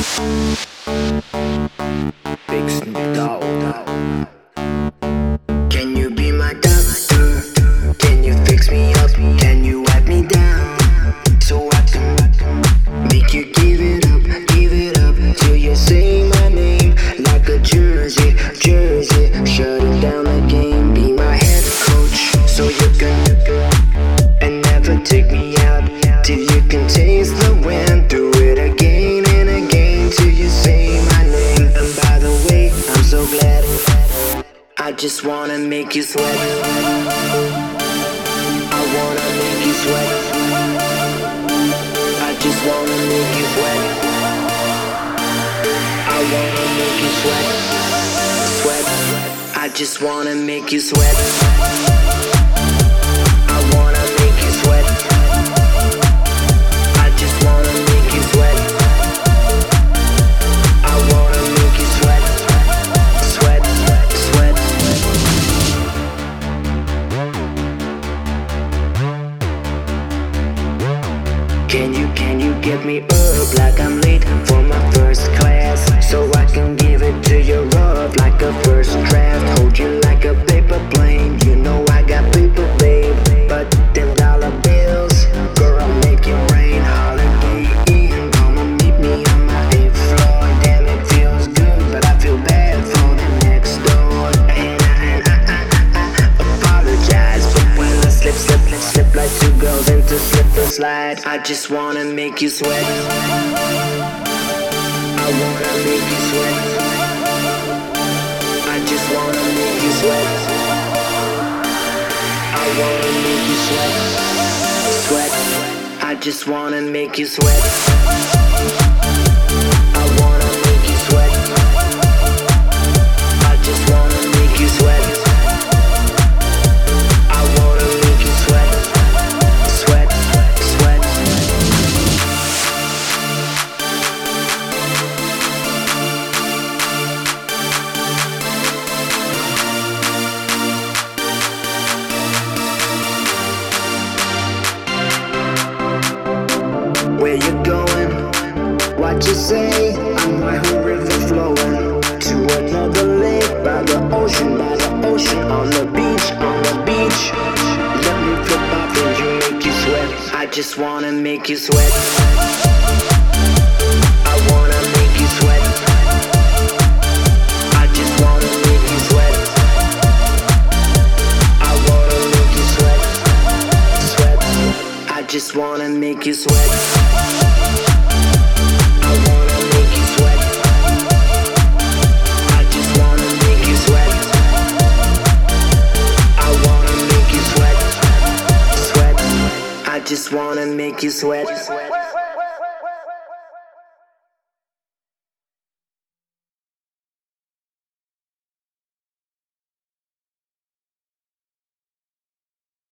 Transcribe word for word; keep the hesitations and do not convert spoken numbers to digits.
Big Snoop Dogg. Can you be my doctor? Can you fix me up? Can you wipe me down so I can make you give it up, give it up till you say my name like a jersey, jersey. Shutting down the game, be my head coach so you can and never take me out till you can taste the wind. Do it again and again till you say my name. And by the way, I'm so glad I just wanna make you sweat. I wanna make you sweat. I just wanna make you sweat. I wanna make you sweat. Sweat. I just wanna make you sweat. I wanna make you sweat. I just wanna make you sweat. I wanna make you sweat. Sweat, sweat. Can you, can you get me up like I'm late for my first class, so I can give it to you rough like a first draft. Hold you like a paper plane, you know I got paper, babe. But them dollar bills, girl, I'll make it rain. Holiday Inn, gonna meet me on my fifth floor. Damn, it feels good, but I feel bad for the next door. And I, and I, I, I apologize, but when I slip, slip, slip like two girls into slip and slide, I just wanna make you sweat. I wanna make you sweat. I just wanna make you sweat. I wanna make you sweat. Sweat. I just wanna make you sweat. I wanna make you sweat. I just wanna make you sweat. I wanna make you sweat. Sweat, sweat. Where you going? What you say? I'm by a river flowing to another lake, by the ocean, by the ocean, on the beach, on the beach. Let me flip up and you make you sweat. I just wanna make you sweat. I wanna make you sweat. I just wanna make you sweat. I wanna make you sweat. Sweat. I just wanna make you sweat. I wanna make you sweat. I just wanna make you sweat. I wanna make you sweat. Sweat. I just wanna make you sweat.